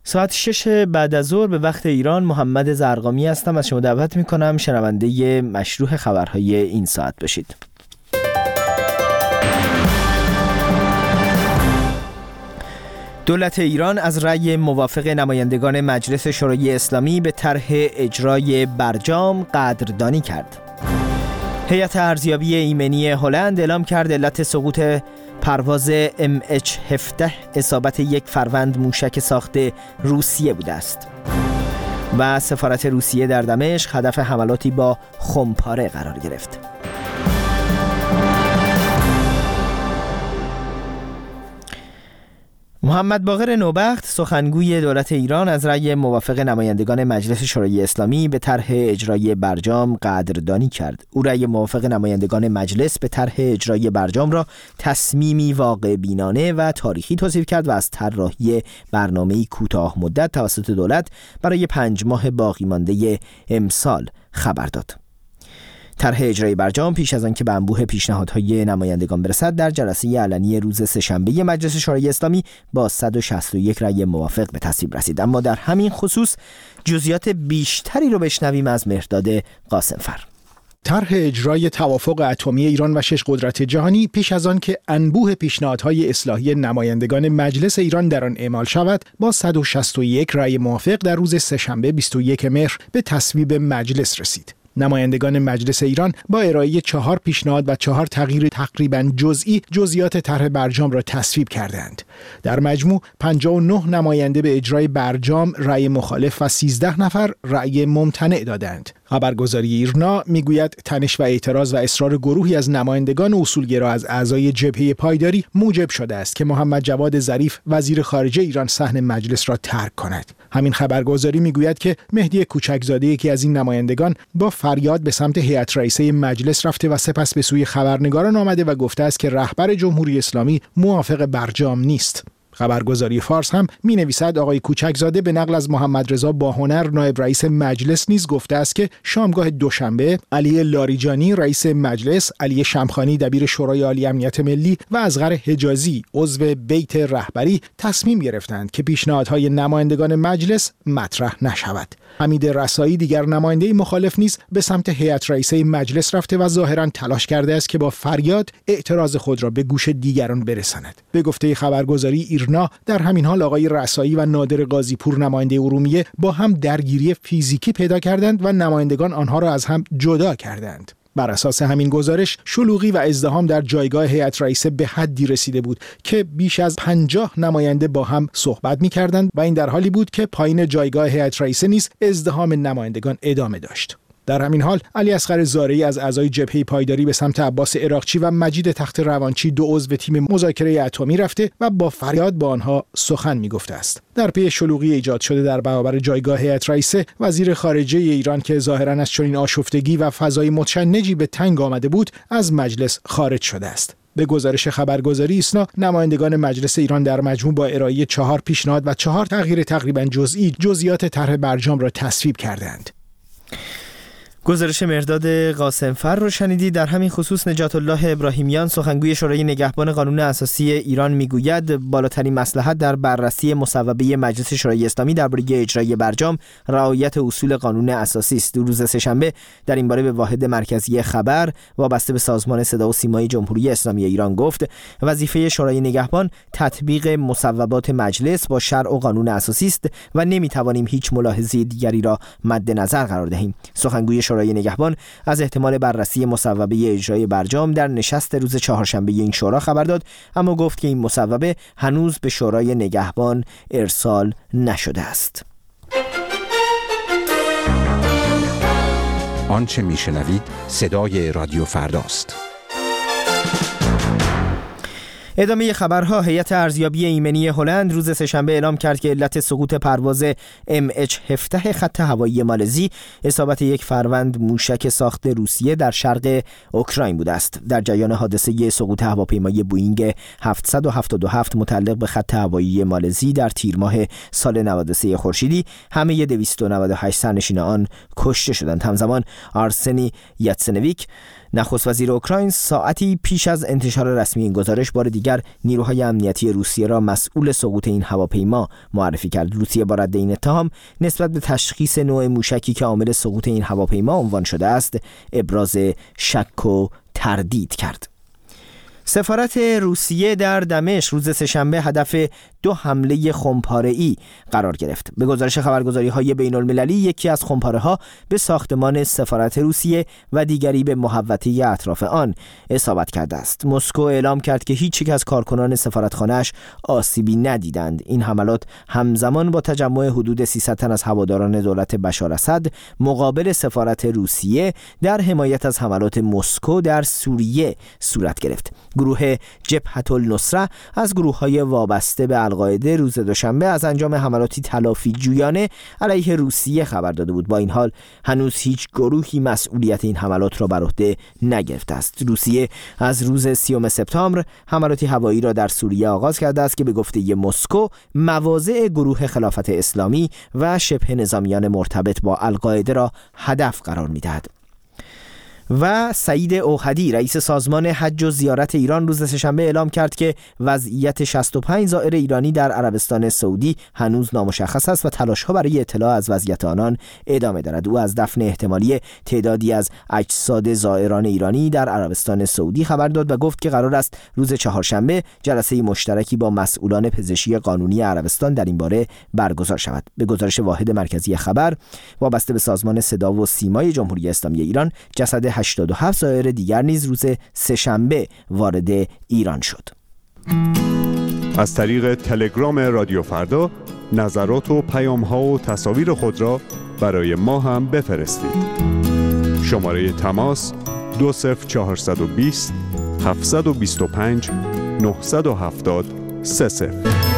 ساعت 6 بعد از ظهر به وقت ایران. محمد زرقامی هستم. از شما دعوت میکنم شنونده مشروح خبرهای این ساعت بشید. دولت ایران از رأی موافق نمایندگان مجلس شورای اسلامی به طرح اجرای برجام قدردانی کرد. هیئت ارزیابی ایمنی هلند اعلام کرد علت سقوط پرواز MH17 اصابت یک فروند موشک ساخت روسیه بوده است. و سفارت روسیه در دمشق هدف حملاتی با خمپاره قرار گرفت. محمد باقر نوبخت سخنگوی دولت ایران از رأی موافق نمایندگان مجلس شورای اسلامی به طرح اجرای برجام قدردانی کرد. او رأی موافق نمایندگان مجلس به طرح اجرای برجام را تصمیمی واقع بینانه و تاریخی توصیف کرد و از طراحی برنامه‌ای کوتاه مدت توسط دولت برای 5 ماه باقی مانده امسال خبر داد. طرح اجرای برجام پیش از آنکه به انبوه پیشنهادهای نمایندگان برسد در جلسه علنی روز سه‌شنبه مجلس شورای اسلامی با 161 رأی موافق به تصویب رسید. اما در همین خصوص جزئیات بیشتری رو بشنویم از مهرداد قاسمفر. طرح اجرای توافق اتمی ایران و 6 قدرت جهانی پیش از آن که انبوه پیشنهادهای اصلاحی نمایندگان مجلس ایران در آن اعمال شود با 161 رأی موافق در روز سه‌شنبه 21 مهر به تصویب مجلس رسید. نمایندگان مجلس ایران با ارائه 4 پیشنهاد و 4 تغییر تقریباً جزئی جزئیات طرح برجام را تصویب کردند. در مجموع 59 نماینده به اجرای برجام رأی مخالف و 13 نفر رأی ممتنع دادند. خبرگزاری ایرنا میگوید تنش و اعتراض و اصرار گروهی از نمایندگان اصولگرا از اعضای جبهه پایداری موجب شده است که محمد جواد ظریف وزیر خارجه ایران صحن مجلس را ترک کند. همین خبرگزاری میگوید که مهدی کوچکزاده یکی از این نمایندگان با فریاد به سمت هیئت رئیسه مجلس رفته و سپس به سوی خبرنگاران آمده و گفته است که رهبر جمهوری اسلامی موافق برجام نیست. خبرگزاری فارس هم می نویسد آقای کوچکزاده به نقل از محمد رضا باهنر نایب رئیس مجلس نیز گفته است که شامگاه دوشنبه علی لاریجانی رئیس مجلس، علی شمخانی دبیر شورای عالی امنیت ملی و اصغر حجازی عضو بیت رهبری تصمیم گرفتند که پیشنهادهای نمایندگان مجلس مطرح نشود. حمید رسایی دیگر نماینده مخالف نیز به سمت هیئت رئیسه مجلس رفته و ظاهراً تلاش کرده است که با فریاد اعتراض خود را به گوش دیگران برساند. به گفته خبرگزاری ایرنا در همین حال آقای رسایی و نادر قاضی‌پور نماینده ارومیه با هم درگیری فیزیکی پیدا کردند و نمایندگان آنها را از هم جدا کردند. بر اساس همین گزارش شلوغی و ازدحام در جایگاه هیئت رئیسه به حدی رسیده بود که بیش از 50 نماینده با هم صحبت می‌کردند و این در حالی بود که پایین جایگاه هیئت رئیسه نیز ازدحام نمایندگان ادامه داشت. در همین حال علی اصغر زارعی از اعضای جبهه پایداری به سمت عباس عراقچی و مجید تخت روانچی دو عضو تیم مذاکره اتمی رفته و با فریاد با آنها سخن میگفته است. در پی شلوغی ایجاد شده در برابر جایگاه هیئت رئیسه، وزیر خارجه ایران که ظاهراً از چنین آشفتگی و فضای متشنجی به تنگ آمده بود از مجلس خارج شده است. به گزارش خبرگزاری ایسنا نمایندگان مجلس ایران در مجموع با ارائه 4 پیشنهاد و 4 تغییر تقریباً جزئی جزئیات طرح برجام را تصویب کردند. گزارش مهرداد قاسمفر رو شنیدید. در همین خصوص نجات الله ابراهیمیان سخنگوی شورای نگهبان قانون اساسی ایران میگوید بالاترین مصلحت در بررسی مصوبه مجلس شورای اسلامی درباره اجرای برجام رعایت اصول قانون اساسی است. روز سه‌شنبه در این باره به واحد مرکزی خبر وابسته به سازمان صدا و سیمای جمهوری اسلامی ایران گفت وظیفه شورای نگهبان تطبیق مصوبات مجلس با شرع و قانون اساسی است و نمیتوانیم هیچ ملاحظه دیگری را مد نظر قرار دهیم. سخنگوی شورای نگهبان از احتمال بررسی مصوبه اجرای برجام در نشست روز چهارشنبه این شورا خبر داد، اما گفت که این مصوبه هنوز به شورای نگهبان ارسال نشده است. آنچه میشنوید صدای رادیو فرداست. ادامه خبرها. هیئت ارزیابی ایمنی هلند روز سه‌شنبه اعلام کرد که علت سقوط پرواز MH17 خط هوایی مالزی اصابت یک فروند موشک ساخت روسیه در شرق اوکراین بوده است. در جریان حادثه سقوط هواپیمای بوئینگ 777 متعلق به خط هوایی مالزی در تیر ماه سال 93 خورشیدی همه 298 سرنشین آن کشته شدند. همزمان آرسنی یاتسنویک نخست وزیر اوکراین ساعتی پیش از انتشار رسمی این گزارش بار دیگر نیروهای امنیتی روسیه را مسئول سقوط این هواپیما معرفی کرد. روسیه با رد این اتهام نسبت به تشخیص نوع موشکی که عامل سقوط این هواپیما عنوان شده است ابراز شک و تردید کرد. سفارت روسیه در دمشق روز سه‌شنبه هدف 2 حمله خمپاره‌ای قرار گرفت. به گزارش خبرگزاری‌های بین‌المللی یکی از خمپاره‌ها به ساختمان سفارت روسیه و دیگری به محوطه اطراف آن اصابت کرده است. مسکو اعلام کرد که هیچ یک از کارکنان سفارتخانه‌اش آسیبی ندیدند. این حملات همزمان با تجمع حدود 300 تن از هواداران دولت بشار اسد مقابل سفارت روسیه در حمایت از حملات مسکو در سوریه صورت گرفت. گروه جبهة النصره از گروه‌های وابسته به القاعده روز دوشنبه از انجام حملاتی تلافی جویانه علیه روسیه خبر داده بود. با این حال هنوز هیچ گروهی مسئولیت این حملات را بر عهده نگرفته است. روسیه از روز 30 سپتامبر حملاتی هوایی را در سوریه آغاز کرده است که به گفته مسکو مواضع گروه خلافت اسلامی و شبه نظامیان مرتبط با القاعده را هدف قرار می‌دهد. و سعید اوحدی رئیس سازمان حج و زیارت ایران روز سه‌شنبه اعلام کرد که وضعیت 65 زائر ایرانی در عربستان سعودی هنوز نامشخص است و تلاش‌ها برای اطلاع از وضعیت آنان ادامه دارد. او از دفن احتمالی تعدادی از اجساد زائران ایرانی در عربستان سعودی خبر داد و گفت که قرار است روز چهارشنبه جلسه مشترکی با مسئولان پزشکی قانونی عربستان در این باره برگزار شود. به گزارش واحد مرکزی خبر وابسته به سازمان صدا و سیمای جمهوری اسلامی ایران، جسد 87 زائر دیگر نیز روز سه‌شنبه وارد ایران شد. از طریق تلگرام رادیو فردا نظرات و پیام‌ها و تصاویر خود را برای ما هم بفرستید. شماره تماس 20420 725 970 30.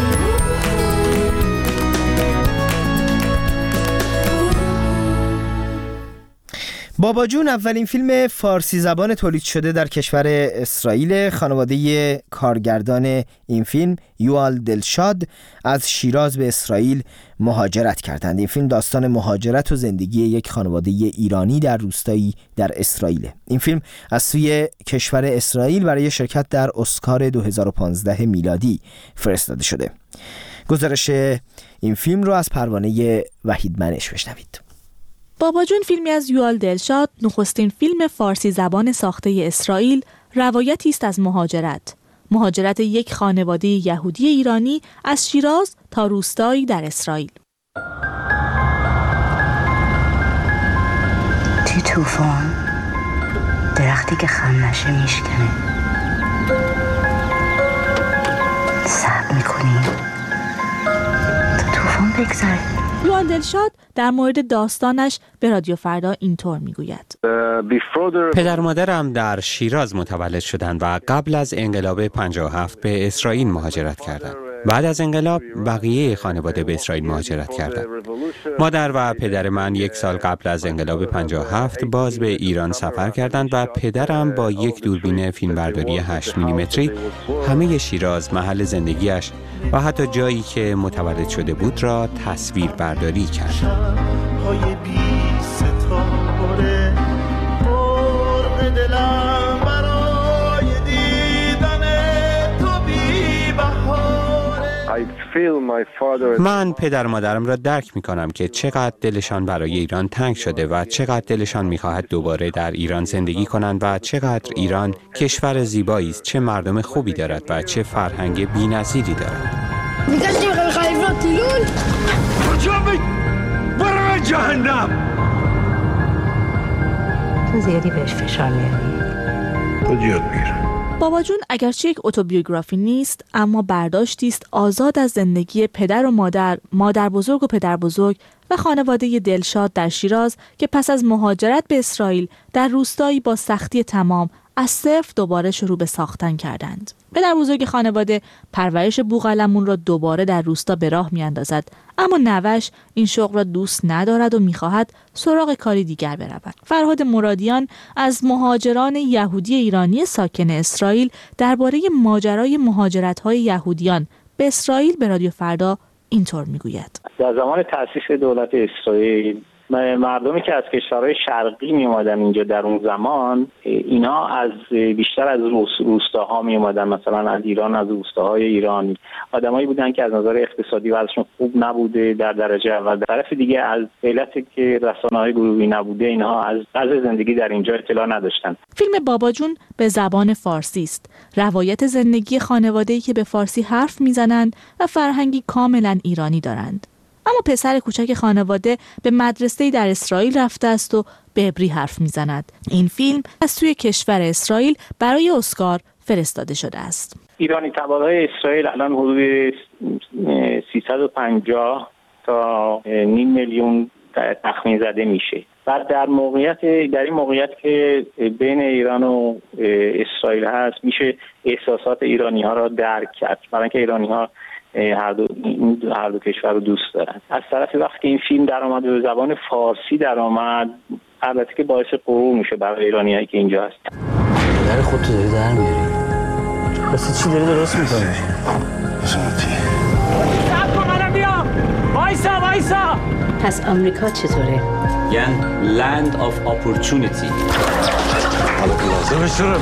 بابا جون اولین فیلم فارسی زبان تولید شده در کشور اسرائیل. خانواده کارگردان این فیلم یوآل دلشاد از شیراز به اسرائیل مهاجرت کردند. این فیلم داستان مهاجرت و زندگی یک خانواده ایرانی در روستایی در اسرائیل. این فیلم از سوی کشور اسرائیل برای شرکت در اسکار 2015 میلادی فرستاده شده. گزارش این فیلم رو از پروانه وحید منش بشنوید. بابا جون فیلمی از یوآل دلشاد، نخستین فیلم فارسی زبان ساخته اسرائیل، روایتی است از مهاجرت یک خانواده یهودی ایرانی از شیراز تا روستایی در اسرائیل. توی طوفان درختی که خم نشه میشکنه، صبر میکنیم تا طوفان بگذره. یوآل دلشاد در مورد داستانش به رادیو فردا اینطور میگوید: پدر و مادرم در شیراز متولد شدند و قبل از انقلاب 57 به اسرائیل مهاجرت کردند. بعد از انقلاب بقیه خانواده به اسرائیل مهاجرت کردند. مادر و پدر من 1 سال قبل از انقلاب 57 باز به ایران سفر کردند و پدرم با یک دوربین فیلمبرداری 8 میلیمتری همه شیراز، محل زندگیش و حتی جایی که متولد شده بود را تصویر برداری کرد. من پدر و مادرم را درک می کنم که چقدر دلشان برای ایران تنگ شده و چقدر دلشان می خواهد دوباره در ایران زندگی کنند و چقدر ایران کشور زیبایی است، چه مردم خوبی دارد و چه فرهنگ بی‌نظیری دارد. تو زیادی بهش فشار میاری. تو زیاد میره. بابا جون اگرچه یک اتوبیوگرافی نیست، اما برداشتی است آزاد از زندگی پدر و مادر بزرگ و پدر بزرگ و خانواده دلشاد در شیراز که پس از مهاجرت به اسرائیل در روستایی با سختی تمام از صفر دوباره شروع به ساختن کردند. پدر بزرگ خانواده پرورش بوقلمون را دوباره در روستا به راه میاندازد، اما نوش این شغل را دوست ندارد و میخواهد سراغ کاری دیگر برود. فرهاد مرادیان از مهاجران یهودی ایرانی ساکن اسرائیل درباره ماجرای مهاجرت‌های یهودیان به اسرائیل به رادیو فردا اینطور میگوید: در زمان تأسیس دولت اسرائیل مردمی که از کشورهای شرقی می اومدن اینجا در اون زمان، اینا از بیشتر از روستاها می اومدن، مثلا از ایران، از روستاهای ایران. آدمایی بودن که از نظر اقتصادی وضعشون خوب نبوده در درجه اول. در طرف دیگه از علتی که رسانه‌های گروهی نبوده، اینها از طرز زندگی در اینجا اطلاع نداشتن. فیلم باباجون به زبان فارسی است. روایت زندگی خانواده‌ای که به فارسی حرف میزنند و فرهنگی کاملا ایرانی دارند. اما پسر کوچک خانواده به مدرسه‌ای در اسرائیل رفته است و به عبری حرف میزند. این فیلم از سوی کشور اسرائیل برای اسکار فرستاده شده است. ایرانی تبارهای اسرائیل الان حدود 350 تا نیم میلیون تخمین زده میشه. بعد در این موقعیت که بین ایران و اسرائیل هست، میشه احساسات ایرانی ها را درک کرد، برای اینکه ایرانی ها هر دو کشور رو دوست دارن. از طرف وقتی که این فیلم در آمد به زبان فارسی در آمد، البته که باعث غرور میشه برای ایرانیایی که اینجا هستن. در خودت داری در میاری. واسه چی داری درست میکنی؟ صبر کن منم بیام. وایسا. پس آمریکا چطوره؟ یعنی land of opportunity. حالا که لازمش دارم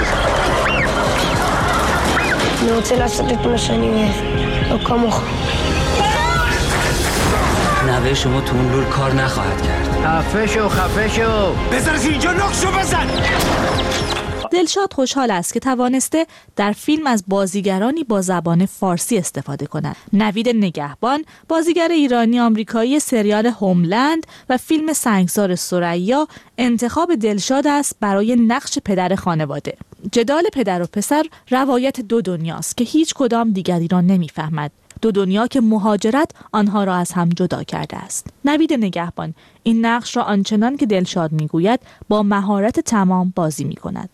نوتل هست بپنشنیه اکامخ نوه شما تو اون لور کار نخواهد کرد. خفه شو بذارش اینجا نقشو بزن. دلشاد خوشحال است که توانسته در فیلم از بازیگرانی با زبان فارسی استفاده کند. نوید نگهبان، بازیگر ایرانی آمریکایی سریال هوملند و فیلم سنگسار ثریا، انتخاب دلشاد است برای نقش پدر خانواده. جدال پدر و پسر روایت دو دنیاست که هیچ کدام دیگری را نمیفهمد. دو دنیا که مهاجرت آنها را از هم جدا کرده است. نوید نگهبان این نقش را آنچنان که دلشاد میگوید با مهارت تمام بازی میکند.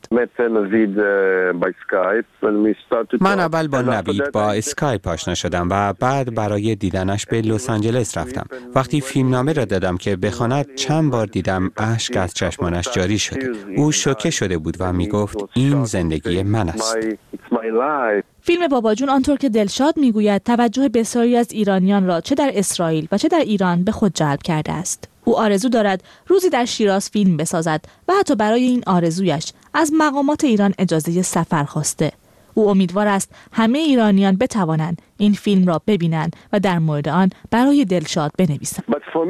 من اول با نوید با اسکایپ آشنا شدم و بعد برای دیدنش به لس آنجلس رفتم. وقتی فیلمنامه را دادم که بخواند، چند بار دیدم اشک از چشمانش جاری شده. او شوکه شده بود و میگفت این زندگی من است. فیلم باباجون آنطور که دلشاد میگوید توجه بسیاری از ایرانیان را چه در اسرائیل و چه در ایران به خود جلب کرده است. او آرزو دارد روزی در شیراز فیلم بسازد و حتی برای این آرزویش از مقامات ایران اجازه سفر خواسته. او امیدوار است همه ایرانیان بتوانند این فیلم را ببینند و در مورد آن برای دلشاد بنویسند.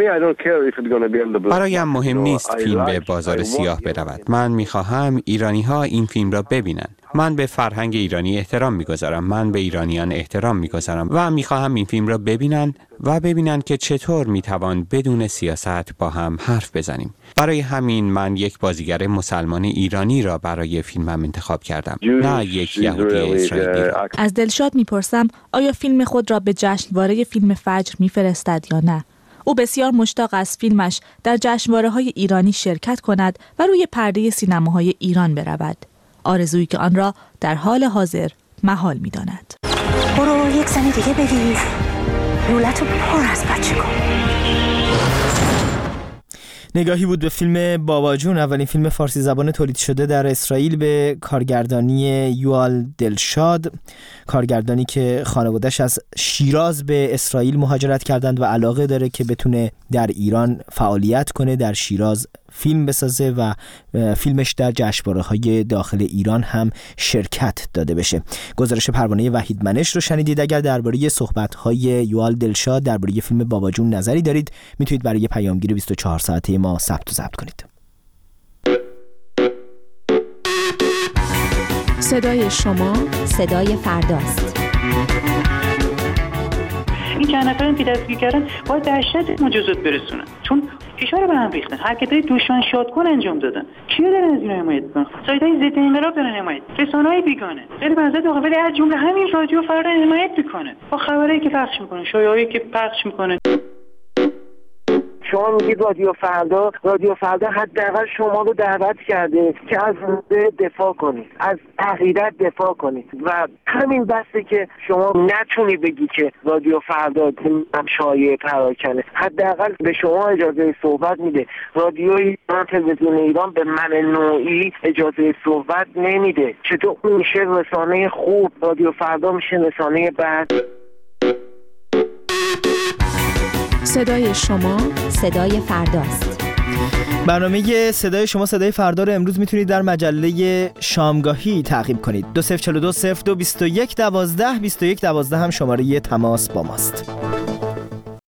برایم مهم نیست فیلم به بازار سیاه برود. من می‌خواهم ایرانی‌ها این فیلم را ببینند. من به فرهنگ ایرانی احترام می‌گذارم. من به ایرانیان احترام می‌گذارم و می‌خواهم این فیلم را ببینند که چطور می‌توان بدون سیاست با هم حرف بزنیم. برای همین من یک بازیگر مسلمان ایرانی را برای فیلمم انتخاب کردم، نه یک یهودی اسرائیلی را. از دلشاد می‌پرسم آیا فیلم خود را به جشنواره فیلم فجر می‌فرستد یا نه؟ او بسیار مشتاق است فیلمش در جشنواره‌های ایرانی شرکت کند و روی پرده سینماهای ایران برود. آرزویی که آن را در حال حاضر محال می‌داند. برو یک زن دیگه بگیر. رولتو پر از بچه کن. نگاهی بود به فیلم باباجون، اولین فیلم فارسی زبان تولید شده در اسرائیل به کارگردانی یوال دلشاد، کارگردانی که خانواده‌اش از شیراز به اسرائیل مهاجرت کردند و علاقه داره که بتونه در ایران فعالیت کنه، در شیراز فیلم بسازه و فیلمش در جشنواره‌های داخل ایران هم شرکت داده بشه. گزارش پروانه وحید منش رو شنیدید. اگر درباره صحبت‌های یوال دلشاد درباره فیلم باباجون نظری دارید، میتونید برای پیامگیر 24 ساعته ما ثبت و ضبط کنید. صدای شما صدای فرداست. این چند نفرم که دستگیر کردن باید در شدت مجازات برسونن، چون کشور رو به هم ریختن، حرکت‌های دشمن شادکن انجام دادن. کیا دارن از اینا حمایت می‌کنن؟ سایت‌های ضد انقلاب دارن حمایت، رسانه‌های بیگانه، غیر منظر داخلی از جمله همین رادیو فردا حمایت می‌کنه با خبرایی که پخش می‌کنه، شایعه‌ای که پخش می‌کنه. شما میگید رادیو فردا حداقل شما رو دعوت کرده که از موضوع دفاع کنید، از عقیدت دفاع کنید و همین بسته که شما نتونی بگی که رادیو فردا هم شایعه پراکنه. حداقل به شما اجازه صحبت میده. رادیو ایران، تلویزیون ایران به من نوعی اجازه صحبت نمیده. چطور میشه رسانه خوب، رادیو فردا میشه رسانه بد؟ صدای شما صدای فرداست. برنامه صدای شما صدای فردا رو امروز میتونید در مجله شامگاهی تعقیب کنید. 2042 02 21 12 21 12 هم شماره تماس با ماست.